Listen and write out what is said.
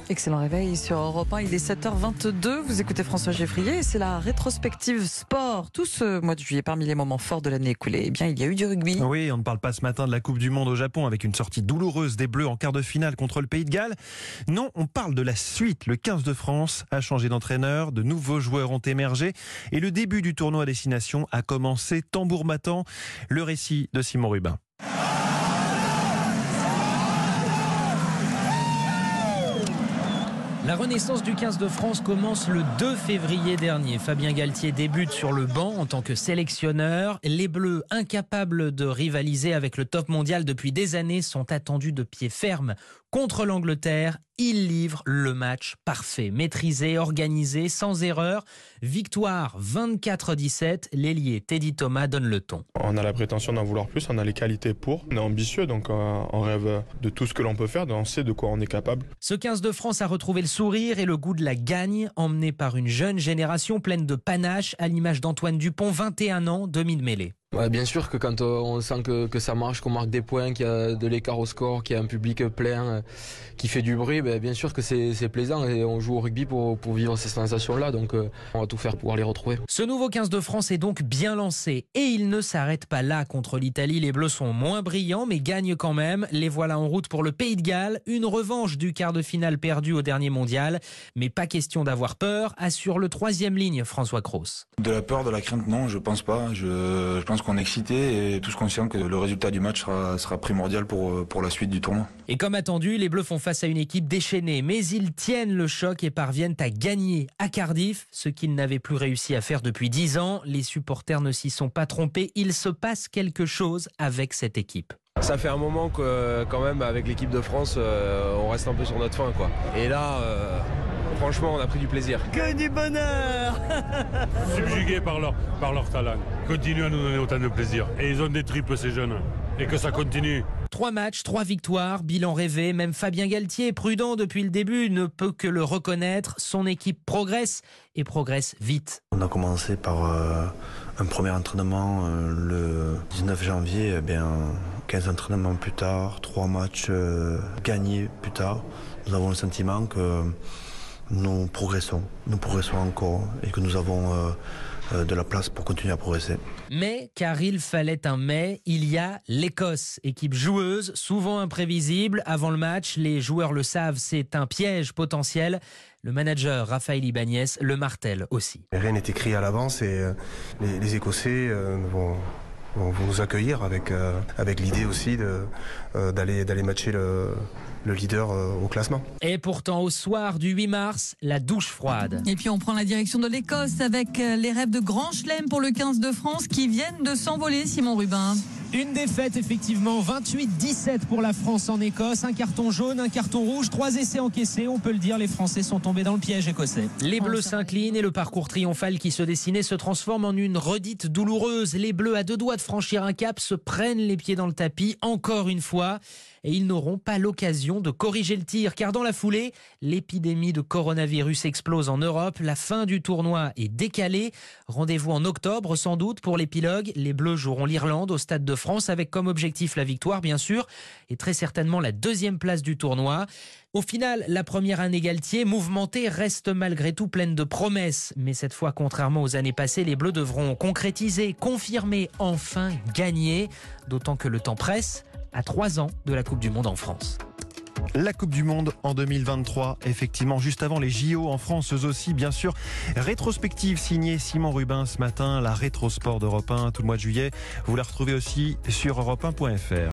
Excellent réveil sur Europe 1, il est 7h22, vous écoutez François Geffrier et c'est la rétrospective sport. Tout ce mois de juillet, parmi les moments forts de l'année écoulée, eh bien, il y a eu du rugby. Oui, on ne parle pas ce matin de la Coupe du Monde au Japon avec une sortie douloureuse des Bleus en quart de finale contre le Pays de Galles. Non, on parle de la suite. Le 15 de France a changé d'entraîneur, de nouveaux joueurs ont émergé et le début du tournoi à destination a commencé tambour battant. Le récit de Simon Rubin. La renaissance du 15 de France commence le 2 février dernier. Fabien Galtier débute sur le banc en tant que sélectionneur. Les Bleus, incapables de rivaliser avec le top mondial depuis des années, sont attendus de pied ferme contre l'Angleterre. Ils livrent le match parfait, maîtrisé, organisé, sans erreur. Victoire 24-17. L'ailier Teddy Thomas donne le ton. On a la prétention d'en vouloir plus, on a les qualités pour. On est ambitieux, donc on rêve de tout ce que l'on peut faire, on sait de quoi on est capable. Ce 15 de France a retrouvé le sourire et le goût de la gagne, emmené par une jeune génération pleine de panache, à l'image d'Antoine Dupont, 21 ans, demi de mêlée. Ouais, bien sûr que quand on sent que ça marche, qu'on marque des points, qu'il y a de l'écart au score, qu'il y a un public plein qui fait du bruit, bien sûr que c'est plaisant et on joue au rugby pour vivre ces sensations-là, donc on va tout faire pour pouvoir les retrouver. Ce nouveau 15 de France est donc bien lancé et il ne s'arrête pas là. Contre l'Italie, les Bleus sont moins brillants mais gagnent quand même. Les voilà en route pour le Pays de Galles, une revanche du quart de finale perdu au dernier mondial. Mais pas question d'avoir peur, assure le troisième ligne François Cros. De la peur, de la crainte, non, je pense pas. Je pense qu'on est excité et tous conscients que le résultat du match sera primordial pour la suite du tournoi. Et comme attendu, les Bleus font face à une équipe déchaînée, mais ils tiennent le choc et parviennent à gagner à Cardiff, ce qu'ils n'avaient plus réussi à faire depuis 10 ans. Les supporters ne s'y sont pas trompés, il se passe quelque chose avec cette équipe. Ça fait un moment que quand même avec l'équipe de France, on reste un peu sur notre faim, quoi. Et là, franchement, on a pris du plaisir. Que du bonheur. Subjugués par leur talent. Ils continuent à nous donner autant de plaisir. Et ils ont des tripes, ces jeunes. Et que ça continue. 3 matchs, 3 victoires, bilan rêvé. Même Fabien Galtier, prudent depuis le début, ne peut que le reconnaître. Son équipe progresse et progresse vite. On a commencé par un premier entraînement le 19 janvier. 15 entraînements plus tard, 3 matchs gagnés plus tard. Nous avons le sentiment que nous progressons encore et que nous avons de la place pour continuer à progresser. Mais, car il fallait un mais, il y a l'Écosse, équipe joueuse, souvent imprévisible. Avant le match, les joueurs le savent, c'est un piège potentiel. Le manager Raphaël Ibanez le martèle aussi. Rien n'est écrit à l'avance et les Écossais vont nous accueillir avec l'idée aussi d'aller matcher le leader au classement. Et pourtant, au soir du 8 mars, la douche froide. Et puis on prend la direction de l'Écosse avec les rêves de grand chelem pour le 15 de France qui viennent de s'envoler, Simon Rubin. Une défaite effectivement, 28-17 pour la France en Écosse, un carton jaune, un carton rouge, 3 essais encaissés, on peut le dire, les Français sont tombés dans le piège écossais. Les Bleus s'inclinent et le parcours triomphal qui se dessinait se transforme en une redite douloureuse. Les Bleus à 2 doigts de franchir un cap se prennent les pieds dans le tapis encore une fois et ils n'auront pas l'occasion de corriger le tir car dans la foulée, l'épidémie de coronavirus explose en Europe, la fin du tournoi est décalée. Rendez-vous en octobre sans doute pour l'épilogue. Les Bleus joueront l'Irlande au Stade de France avec comme objectif la victoire bien sûr et très certainement la 2e place du tournoi. Au final, la première année Galtier, mouvementée, reste malgré tout pleine de promesses. Mais cette fois, contrairement aux années passées, les Bleus devront concrétiser, confirmer, enfin gagner. D'autant que le temps presse à 3 ans de la Coupe du Monde en France. La Coupe du Monde en 2023, effectivement, juste avant les JO en France, eux aussi, bien sûr. Rétrospective signée Simon Rubin ce matin, la rétrosport d'Europe 1 tout le mois de juillet. Vous la retrouvez aussi sur europe1.fr.